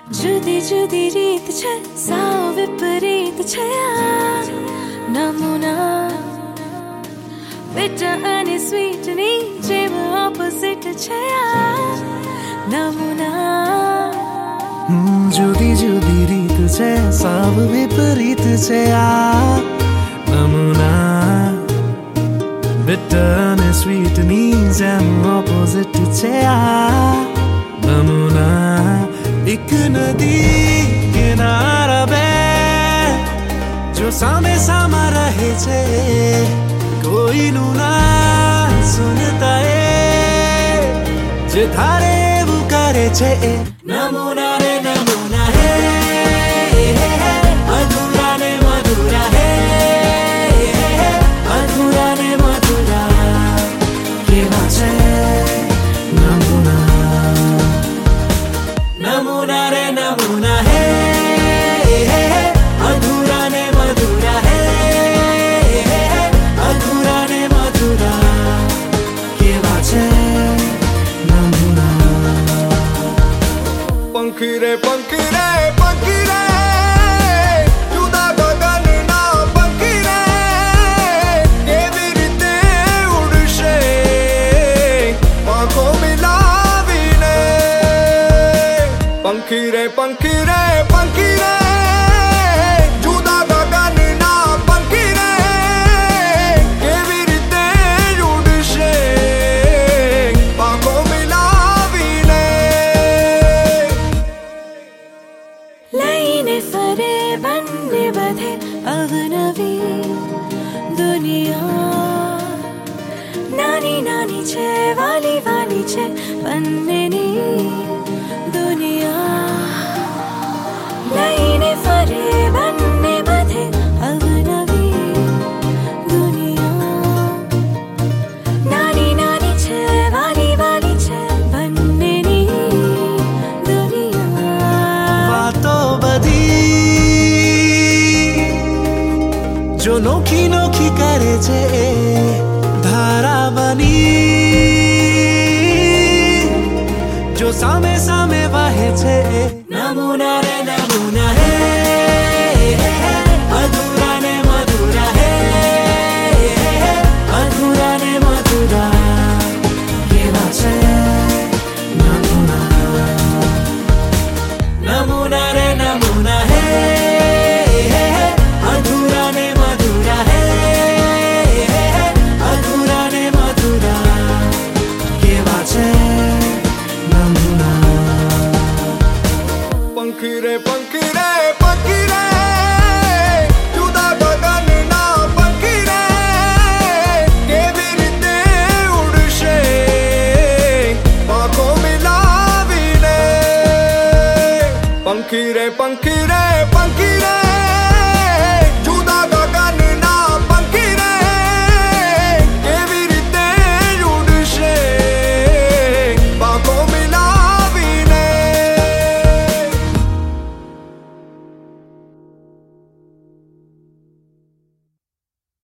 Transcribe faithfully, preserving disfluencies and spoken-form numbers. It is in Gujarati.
જુદી જુદી રીત છે સાવ વિપરીત છે આ નમૂના bitter અને sweet ની જેમ opposite છે આ નમૂના જુદી જુદી રીત છે સાવ વિપરીત છે આ નમૂના bitter અને sweet ની જેમ opposite છે આ નમૂના एक नदी किनारा पे जो सामे सामा रहे छे कोई नु ना सुनता ए जे थारे वो करे छे नमूना रे नमूना है अधूरा ने मधुरा है अधूरा ने मधुरा केवा छे नमूना नमूना रे नमूना है अधूरा ने मधुरा है अधूरा ने मधुरा केवा छे नमूना पंखी रे पंखी रे पंखी रे जुदा गगनना पंखी रे केवी રીતે ઉડશે આંખો મિલાવીને पंखी रे पंखी रे पंखी रे जुदा गगनना पंखी रे केवी રીતે ઉડશે આંખો મિલાવીને લઈને ફરે બંને બધે અવનવી દુનિયા નાની નાની છે વાલી વાલી છે બંનેની દુનિયા લઈને ફરે બંને બધે અવનવી દુનિયા નાની નાની છે વાલી વાલી છે બંનેની દુનિયા વાતો બધી જો નોખી નોખી કરે છે ધારા બની જો સામે સામે વહે છે નમૂના રે નમૂના હે અધૂરા ને મધુરા હે અધૂરા ને મધુરા કેવા છે નમૂના નમૂના રે નમૂના હે અધૂરા ને મધુરા હે અધૂરા ને મધુરા કેવા છે पंखी रे पंखी रे पंखी रे जुदा गगनना पंखी रे केवी રીતે ઉડશે આંખો મિલાવીને पंखी रे पंखी रे पंखी